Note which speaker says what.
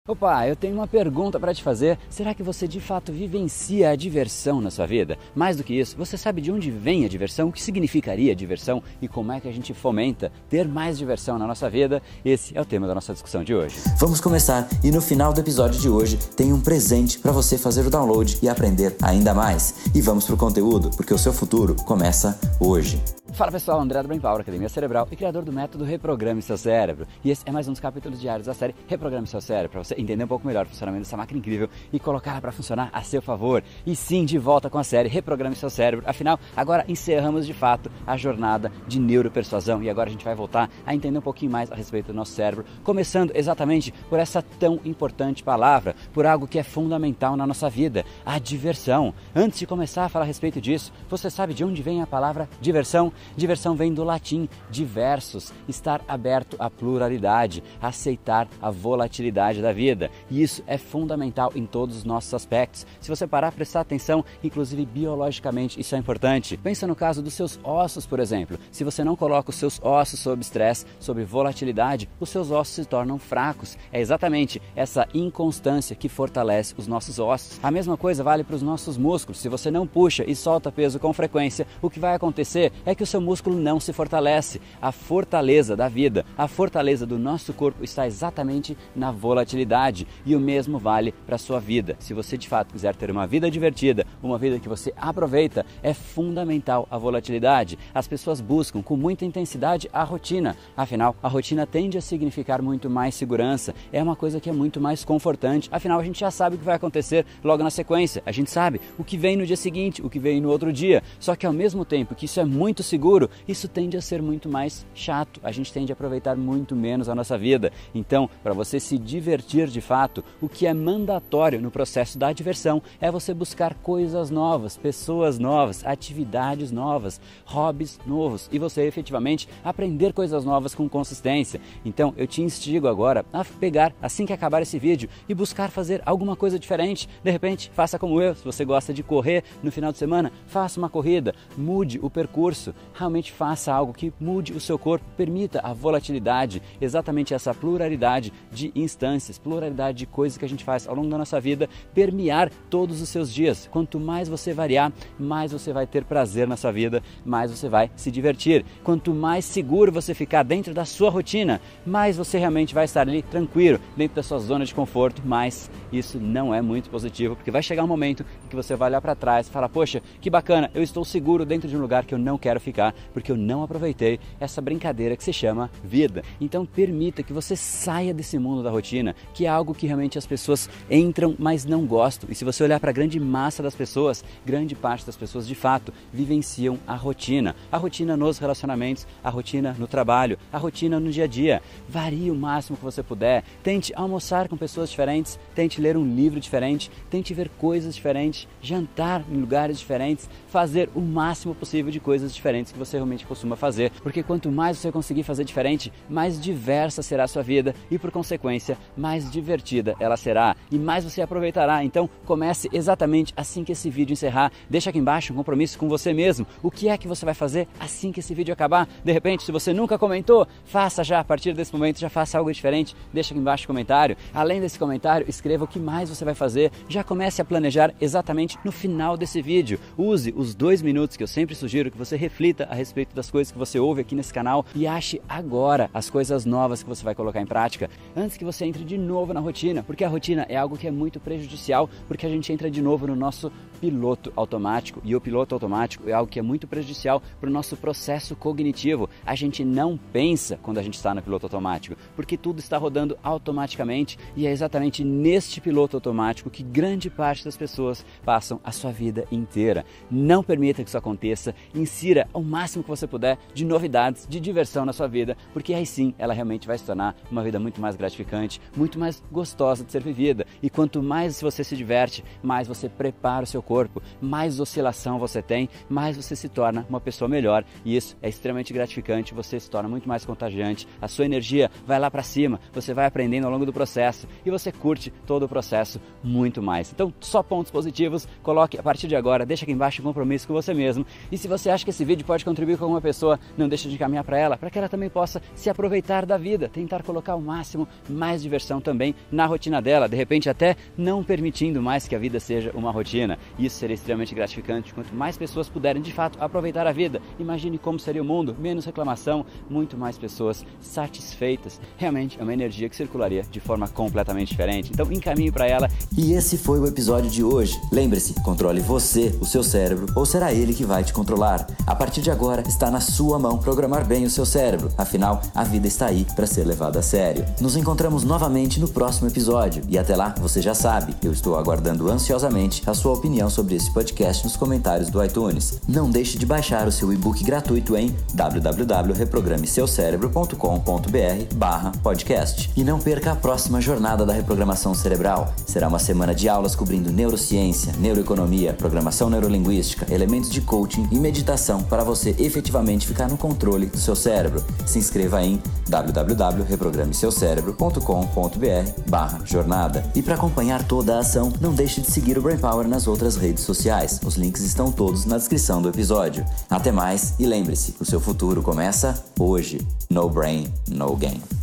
Speaker 1: Opa, eu tenho uma pergunta para te fazer. Será que você de fato vivencia a diversão na sua vida? Mais do que isso, você sabe de onde vem a diversão? O que significaria diversão? E como é que a gente fomenta ter mais diversão na nossa vida? Esse é o tema da nossa discussão de hoje.
Speaker 2: Vamos começar e no final do episódio de hoje tem um presente para você fazer o download e aprender ainda mais. E vamos pro conteúdo, porque o seu futuro começa hoje.
Speaker 1: Fala pessoal, André do Brain Power, Academia Cerebral e criador do método Reprograme Seu Cérebro. E esse é mais um dos capítulos diários da série Reprograme Seu Cérebro, para você entender um pouco melhor o funcionamento dessa máquina incrível e colocá-la para funcionar a seu favor. E sim, de volta com a série Reprograme Seu Cérebro. Afinal, agora encerramos de fato a jornada de neuropersuasão e agora a gente vai voltar a entender um pouquinho mais a respeito do nosso cérebro, começando exatamente por essa tão importante palavra, por algo que é fundamental na nossa vida, a diversão. Antes de começar a falar a respeito disso, você sabe de onde vem a palavra diversão? Diversão vem do latim diversos, estar aberto à pluralidade, aceitar a volatilidade da vida. E isso é fundamental em todos os nossos aspectos. Se você parar a prestar atenção, inclusive biologicamente, isso é importante. Pensa no caso dos seus ossos, por exemplo. Se você não coloca os seus ossos sob estresse, sob volatilidade, os seus ossos se tornam fracos. É exatamente essa inconstância que fortalece os nossos ossos. A mesma coisa vale para os nossos músculos. Se você não puxa e solta peso com frequência, o que vai acontecer é que o seu músculo não se fortalece. A fortaleza da vida, a fortaleza do nosso corpo está exatamente na volatilidade. E o mesmo vale para a sua vida. Se você de fato quiser ter uma vida divertida, uma vida que você aproveita, é fundamental a volatilidade. As pessoas buscam com muita intensidade a rotina. Afinal, a rotina tende a significar muito mais segurança. É uma coisa que é muito mais confortante. Afinal, a gente já sabe o que vai acontecer logo na sequência. A gente sabe o que vem no dia seguinte, o que vem no outro dia. Só que ao mesmo tempo que isso é muito seguro, isso tende a ser muito mais chato. A gente tende a aproveitar muito menos a nossa vida. Então, para você se divertir de fato, o que é mandatório no processo da diversão é você buscar coisas novas, pessoas novas, atividades novas, hobbies novos e você efetivamente aprender coisas novas com consistência. Então, eu te instigo agora a pegar, assim que acabar esse vídeo, e buscar fazer alguma coisa diferente. De repente, faça como eu. Se você gosta de correr no final de semana, faça uma corrida, mude o percurso, realmente faça algo que mude o seu corpo, permita a volatilidade, exatamente essa pluralidade de instâncias, pluralidade de coisas que a gente faz ao longo da nossa vida, permear todos os seus dias. Quanto mais você variar, mais você vai ter prazer na sua vida, mais você vai se divertir. Quanto mais seguro você ficar dentro da sua rotina, mais você realmente vai estar ali tranquilo, dentro da sua zona de conforto, mas isso não é muito positivo, porque vai chegar um momento em que você vai olhar para trás e falar, poxa, que bacana, eu estou seguro dentro de um lugar que eu não quero ficar, porque eu não aproveitei essa brincadeira que se chama vida. Então permita que você saia desse mundo da rotina, que é algo que realmente as pessoas entram, mas não gostam. E se você olhar para a grande massa das pessoas, grande parte das pessoas de fato vivenciam a rotina nos relacionamentos, a rotina no trabalho, a rotina no dia a dia. Varie o máximo que você puder, tente almoçar com pessoas diferentes, tente ler um livro diferente, tente ver coisas diferentes, jantar em lugares diferentes, fazer o máximo possível de coisas diferentes que você realmente costuma fazer, porque quanto mais você conseguir fazer diferente, mais diversa será a sua vida e por consequência, mais divertida ela será e mais você aproveitará. Então comece exatamente assim que esse vídeo encerrar. Deixa aqui embaixo um compromisso com você mesmo. O que é que você vai fazer assim que esse vídeo acabar? De repente, se você nunca comentou, faça já, a partir desse momento, já faça algo diferente. Deixa aqui embaixo um comentário. Além desse comentário, escreva o que mais você vai fazer. Já comece a planejar exatamente no final desse vídeo. Use os 2 minutos que eu sempre sugiro que você reflita a respeito das coisas que você ouve aqui nesse canal e ache agora as coisas novas que você vai colocar em prática antes que você entre de novo na rotina, porque a rotina é algo que é muito prejudicial, porque a gente entra de novo no nosso piloto automático e o piloto automático é algo que é muito prejudicial para o nosso processo cognitivo. A gente não pensa quando a gente está no piloto automático, porque tudo está rodando automaticamente e é exatamente neste piloto automático que grande parte das pessoas passam a sua vida inteira. Não permita que isso aconteça, insira ao máximo que você puder de novidades, de diversão na sua vida, porque aí sim ela realmente vai se tornar uma vida muito mais gratificante, muito mais gostosa de ser vivida. E quanto mais você se diverte, mais você prepara o seu corpo, mais oscilação você tem, mais você se torna uma pessoa melhor. E isso é extremamente gratificante, você se torna muito mais contagiante, a sua energia vai lá para cima, você vai aprendendo ao longo do processo e você curte todo o processo muito mais. Então, só pontos positivos, coloque a partir de agora, deixa aqui embaixo um compromisso com você mesmo. E se você acha que esse vídeo pode pode contribuir com uma pessoa, não deixe de encaminhar para ela, para que ela também possa se aproveitar da vida, tentar colocar ao máximo mais diversão também na rotina dela, de repente até não permitindo mais que a vida seja uma rotina. Isso seria extremamente gratificante quanto mais pessoas puderem de fato aproveitar a vida. Imagine como seria o mundo, menos reclamação, muito mais pessoas satisfeitas. Realmente é uma energia que circularia de forma completamente diferente. Então encaminhe para ela.
Speaker 2: E esse foi o episódio de hoje. Lembre-se, controle você, o seu cérebro, ou será ele que vai te controlar? A partir de agora está na sua mão programar bem o seu cérebro. Afinal, a vida está aí para ser levada a sério. Nos encontramos novamente no próximo episódio. E até lá, você já sabe, eu estou aguardando ansiosamente a sua opinião sobre esse podcast nos comentários do iTunes. Não deixe de baixar o seu e-book gratuito em www.reprogrameseucerebro.com.br/podcast. E não perca a próxima jornada da reprogramação cerebral. Será uma semana de aulas cobrindo neurociência, neuroeconomia, programação neurolinguística, elementos de coaching e meditação para você efetivamente ficar no controle do seu cérebro. Se inscreva em www.reprogrameseucerebro.com.br/jornada. E para acompanhar toda a ação, não deixe de seguir o Brain Power nas outras redes sociais. Os links estão todos na descrição do episódio. Até mais e lembre-se, o seu futuro começa hoje. No brain, no game.